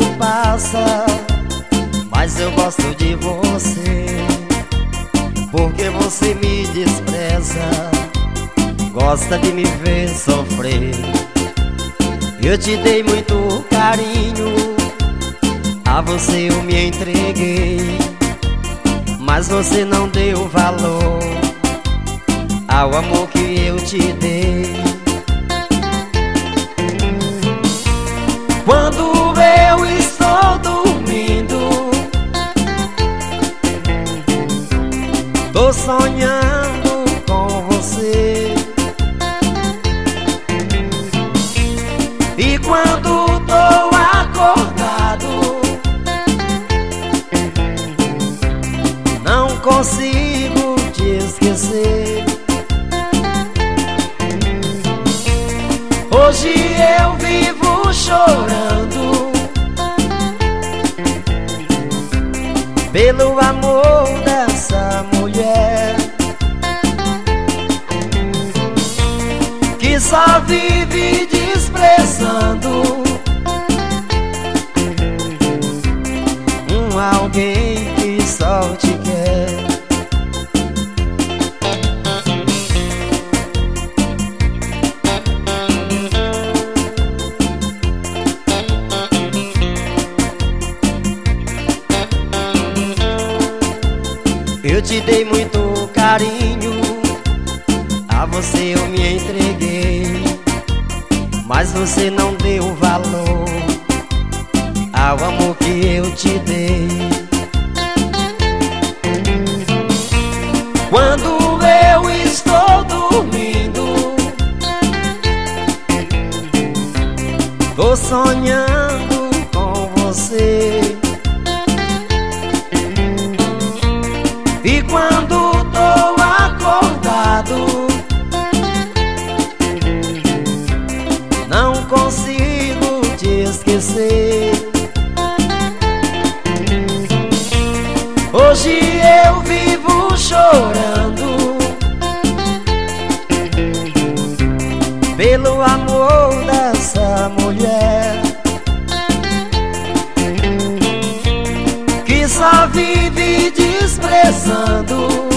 passa, mas eu gosto de você, porque você me despreza, gosta de me ver sofrer. Eu te dei muito carinho, a você eu me entreguei, mas você não deu valor ao amor que eu te dei. Quando eu estou dormindo, tô sonhando com você. E quando tô acordado, não consigo te esquecer. Hoje eu vivo chorando pelo amor dessa mulher que só vive desprezando alguém que só te quer. Eu te dei muito carinho, a você eu me entreguei, mas você não deu valor ao amor que eu te dei. Quando eu estou dormindo, tô sonhando com você. E quando tô acordado, não consigo te esquecer. Hoje eu vivo chorando pelo amor dessa mulher que só vive desprezando